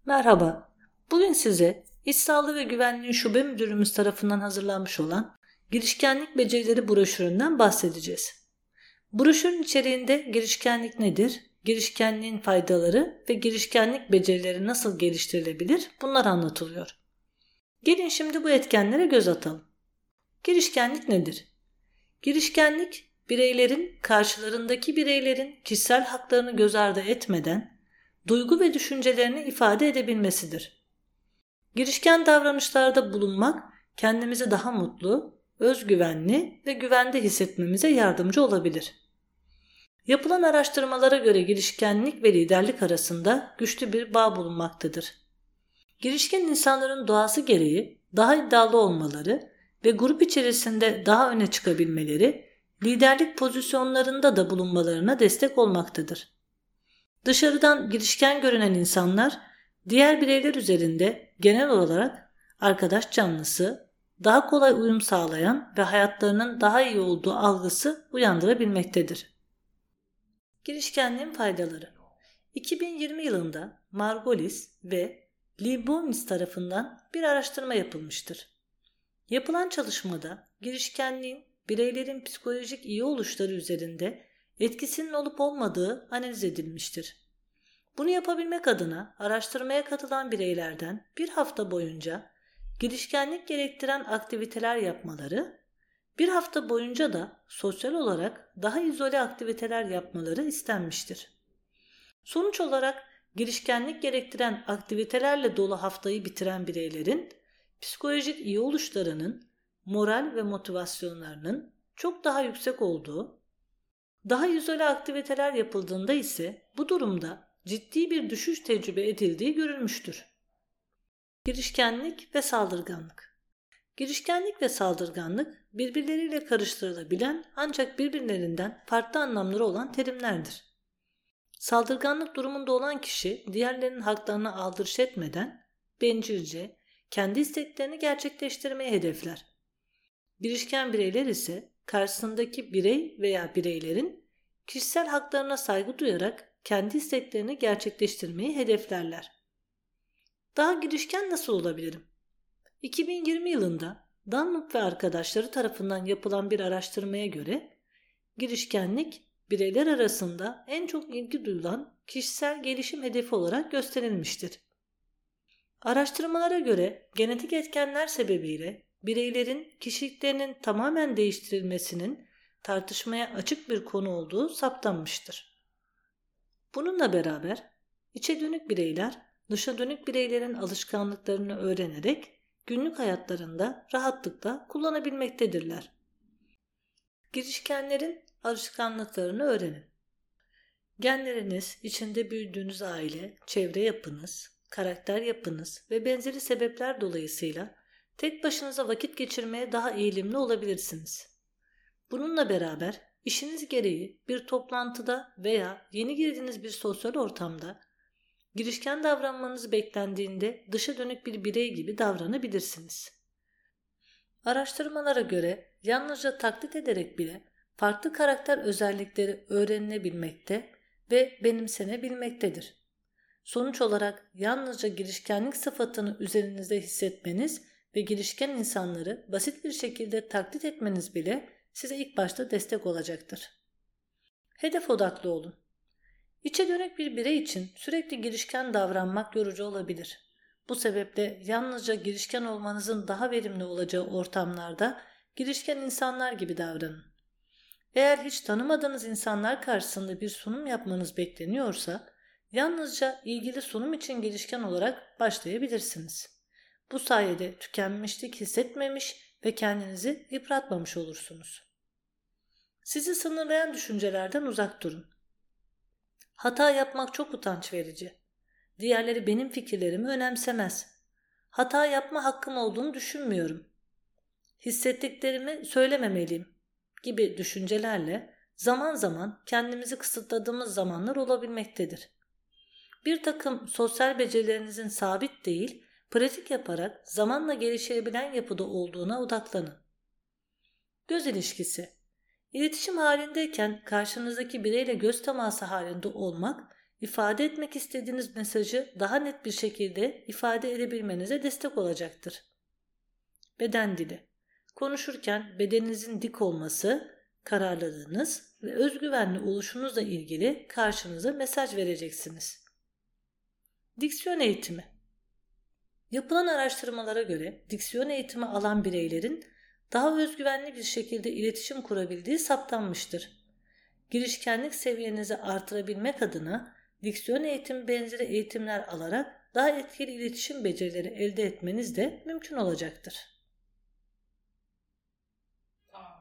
Merhaba, bugün size İş Sağlığı ve Güvenliği Şube Müdürümüz tarafından hazırlanmış olan Girişkenlik Becerileri broşüründen bahsedeceğiz. Broşürün içeriğinde girişkenlik nedir, girişkenliğin faydaları ve girişkenlik becerileri nasıl geliştirilebilir bunlar anlatılıyor. Gelin şimdi bu etkenlere göz atalım. Girişkenlik nedir? Girişkenlik, bireylerin karşılarındaki bireylerin kişisel haklarını göz ardı etmeden duygu ve düşüncelerini ifade edebilmesidir. Girişken davranışlarda bulunmak kendimizi daha mutlu, özgüvenli ve güvende hissetmemize yardımcı olabilir. Yapılan araştırmalara göre girişkenlik ve liderlik arasında güçlü bir bağ bulunmaktadır. Girişken insanların doğası gereği daha iddialı olmaları ve grup içerisinde daha öne çıkabilmeleri, liderlik pozisyonlarında da bulunmalarına destek olmaktadır. Dışarıdan girişken görünen insanlar, diğer bireyler üzerinde genel olarak arkadaş canlısı, daha kolay uyum sağlayan ve hayatlarının daha iyi olduğu algısı uyandırabilmektedir. Girişkenliğin faydaları 2020 yılında Margolis ve Lee Bonis tarafından bir araştırma yapılmıştır. Yapılan çalışmada girişkenliğin bireylerin psikolojik iyi oluşları üzerinde etkisinin olup olmadığı analiz edilmiştir. Bunu yapabilmek adına araştırmaya katılan bireylerden bir hafta boyunca girişkenlik gerektiren aktiviteler yapmaları, bir hafta boyunca da sosyal olarak daha izole aktiviteler yapmaları istenmiştir. Sonuç olarak girişkenlik gerektiren aktivitelerle dolu haftayı bitiren bireylerin psikolojik iyi oluşlarının, moral ve motivasyonlarının çok daha yüksek olduğu, daha izole aktiviteler yapıldığında ise bu durumda ciddi bir düşüş tecrübe edildiği görülmüştür. Girişkenlik ve saldırganlık. Girişkenlik ve saldırganlık birbirleriyle karıştırılabilen ancak birbirlerinden farklı anlamları olan terimlerdir. Saldırganlık durumunda olan kişi diğerlerinin haklarına aldırış etmeden bencilce kendi isteklerini gerçekleştirmeyi hedefler. Girişken bireyler ise karşısındaki birey veya bireylerin kişisel haklarına saygı duyarak kendi isteklerini gerçekleştirmeyi hedeflerler. Daha girişken nasıl olabilirim? 2020 yılında Dunlop ve arkadaşları tarafından yapılan bir araştırmaya göre girişkenlik bireyler arasında en çok ilgi duyulan kişisel gelişim hedefi olarak gösterilmiştir. Araştırmalara göre genetik etkenler sebebiyle bireylerin kişiliklerinin tamamen değiştirilmesinin tartışmaya açık bir konu olduğu saptanmıştır. Bununla beraber içe dönük bireyler dışa dönük bireylerin alışkanlıklarını öğrenerek günlük hayatlarında rahatlıkla kullanabilmektedirler. Girişkenlerin alışkanlıklarını öğrenin. Genleriniz, içinde büyüdüğünüz aile, çevre yapınız, karakter yapınız ve benzeri sebepler dolayısıyla tek başınıza vakit geçirmeye daha eğilimli olabilirsiniz. Bununla beraber işiniz gereği bir toplantıda veya yeni girdiğiniz bir sosyal ortamda girişken davranmanız beklendiğinde dışa dönük bir birey gibi davranabilirsiniz. Araştırmalara göre yalnızca taklit ederek bile farklı karakter özellikleri öğrenilebilmekte ve benimsenebilmektedir. Sonuç olarak yalnızca girişkenlik sıfatını üzerinizde hissetmeniz ve girişken insanları basit bir şekilde taklit etmeniz bile size ilk başta destek olacaktır. Hedef odaklı olun. İçe dönük bir birey için sürekli girişken davranmak yorucu olabilir. Bu sebeple yalnızca girişken olmanızın daha verimli olacağı ortamlarda girişken insanlar gibi davranın. Eğer hiç tanımadığınız insanlar karşısında bir sunum yapmanız bekleniyorsa, yalnızca ilgili sunum için girişken olarak başlayabilirsiniz. Bu sayede tükenmişlik hissetmemiş ve kendinizi yıpratmamış olursunuz. Sizi sınırlayan düşüncelerden uzak durun. Hata yapmak çok utanç verici. Diğerleri benim fikirlerimi önemsemez. Hata yapma hakkım olduğunu düşünmüyorum. Hissettiklerimi söylememeliyim gibi düşüncelerle zaman zaman kendimizi kısıtladığımız zamanlar olabilmektedir. Bir takım sosyal becerilerinizin sabit değil, pratik yaparak zamanla gelişebilen yapıda olduğuna odaklanın. Göz ilişkisi. İletişim halindeyken karşınızdaki bireyle göz teması halinde olmak, ifade etmek istediğiniz mesajı daha net bir şekilde ifade edebilmenize destek olacaktır. Beden dili. Konuşurken bedeninizin dik olması, kararlılığınız ve özgüvenli oluşunuzla ilgili karşınıza mesaj vereceksiniz. Diksiyon eğitimi. Yapılan araştırmalara göre diksiyon eğitimi alan bireylerin daha özgüvenli bir şekilde iletişim kurabildiği saptanmıştır. Girişkenlik seviyenizi artırabilmek adına diksiyon eğitimi benzeri eğitimler alarak daha etkili iletişim becerileri elde etmeniz de mümkün olacaktır.